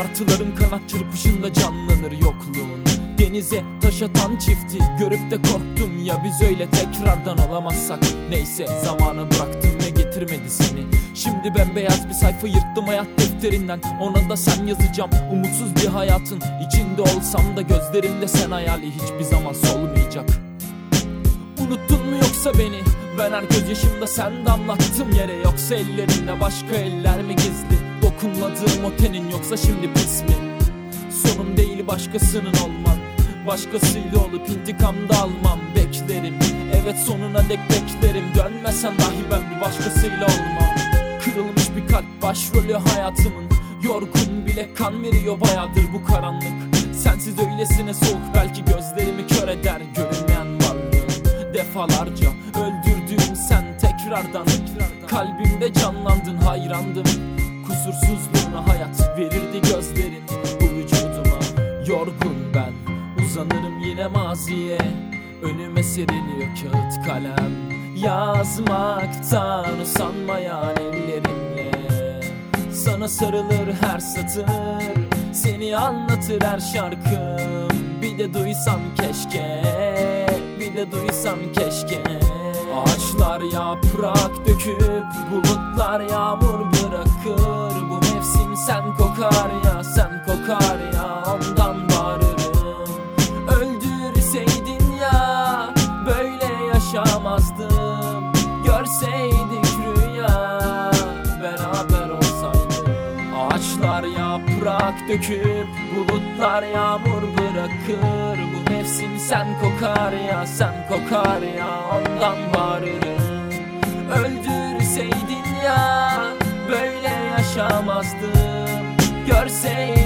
Martıların kanat çırpışında canlanır yokluğun. Denize taş atan çifti görüp de korktum ya, biz öyle tekrardan olamazsak. Neyse zamanı bıraktım ve getirmedi seni. Şimdi bembeyaz bir sayfa yırttım hayat defterinden, ona da sen yazacağım. Umutsuz bir hayatın içinde olsam da gözlerimde sen hayali hiçbir zaman solmayacak. Unuttun mu yoksa beni? Ben her gözyaşımda sen damlattım yere. Yoksa ellerinde başka eller mi gizli? Dokunmadığım o tenin yoksa şimdi pis mi? Sonum değil başkasının olman. Başkasıyla olup intikamda almam. Beklerim, evet sonuna dek beklerim. Dönmesen dahi ben bir başkasıyla olmam. Kırılmış bir kalp başrolü hayatımın. Yorgun bile kan veriyor bayağıdır bu karanlık. Sensiz öylesine soğuk, belki gözlerimi kör eder görünmeyen varlığın. Defalarca öldürdüğüm sen tekrardan kalbimde canlandın, hayrandım. Kusursuzluğuna hayat verirdi gözlerin bu vücuduma. Yorgun ben uzanırım yine maziye. Önüme seriliyor kağıt kalem, yazmaktan usanmayan ellerimle. Sana sarılır her satır, seni anlatır her şarkım. Bir de duysam keşke, bir de duysam keşke. Ağaçlar yaprak döküp bulutlar yağmur bırakır. Bu mevsim sen kokar ya, sen kokar ya, ondan bağırırım. Öldürseydin ya, böyle yaşamazdım. Görseydik rüya, beraber olsaydık. Ağaçlar yaprak döküp bulutlar yağmur bırakır. Bu mevsim sen kokar ya, sen kokar ya, ondan bağırırım. Öldürseydin ya, böyle yaşamazdım. Görseydin